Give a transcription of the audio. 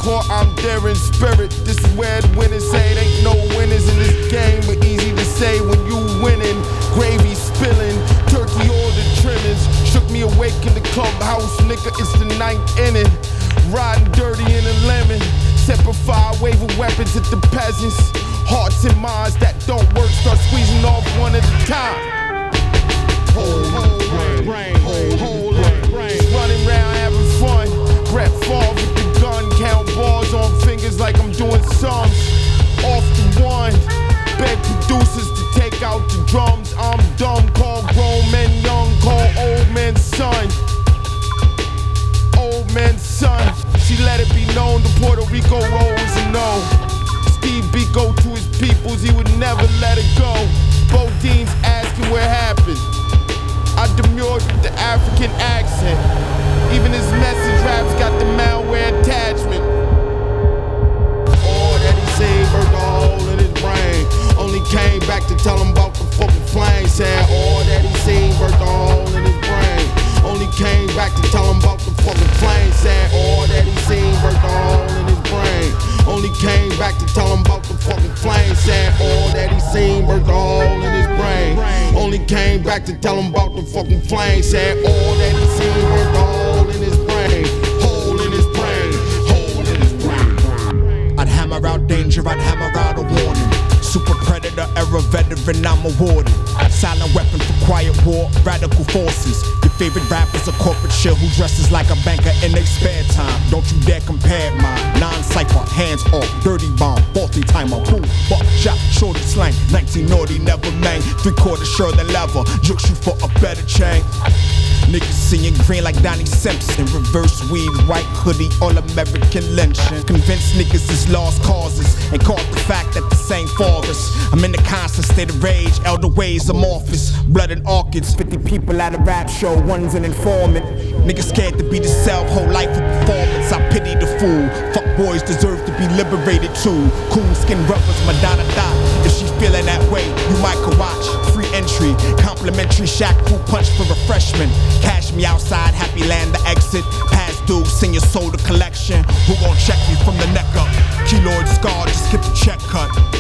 court, I'm there in spirit. This is where the winners say it ain't no winners in this game, but easy to say when you winning. Gravy spilling, turkey all the trimmings. Shook me awake in the clubhouse, nigga, it's the 9th inning. Riding dirty in a lemon. Separate fire, waving weapons at the peasants. Hearts and minds that don't work, start squeezing off one at a time. Hold brain. Just running around having fun. Brett Favre with the gun, count bars on fingers like I'm doing sums. Off the one, beg producers to take out the drums. I'm dumb, call grown men young, call old men son. Old men son. She let it be known the Puerto Rico rolls a no. Steve Biko to his peoples, he would never let it go. Bodine's asking what happened. I demurred with the African accent. Even his message raps got the malware attachment. All that he seen burnt a hole in his brain. Only came back to tell him about the fucking flame. Said all that he seen burnt a hole in his brain. Only came back to tell him about the fucking flame. Said all that he seen burnt a hole in his brain. Only came back to tell him about the fucking flame. Said all that he seen burnt a hole in his brain. Only came back to tell him about the fucking flame. Said all that he seen burnt a hole in his brain. Hole in his brain. Hole in his brain. I'd hammer out danger, I'd hammer out a warning. Super predator, era veteran, I'm awarded. Silent weapon for quiet war, radical forces. Your favorite rapper's a corporate shit who dresses like a banker in their spare time. Don't you dare compare mine. Non-cypher, hands off, dirty bomb, faulty timer, boom, buck, shot, shorty slang. 19 naughty, never mang. 3/4 shirt and leather, jukes you for a better chain. Niggas seeing green like Donnie Simpson. Reverse weed, white hoodie, all-American lynching. Convinced niggas is lost causes and caught the fact that the same forest. I'm in the constant state of rage, elder ways amorphous. Blood and orchids, 50 people at a rap show, one's an informant. Niggas scared to be the self, whole life of performance. I pity the fool. Fuck boys deserve to be liberated too. Coon skin rubbers, Madonna thought. If she feeling that way, you might could watch. Free entry, complimentary shack fruit punch for refreshment. Cash me outside, happy land to exit. Past due, senior soda collection. Who gon' check me from the neck up? Keloid scar, just get the check cut.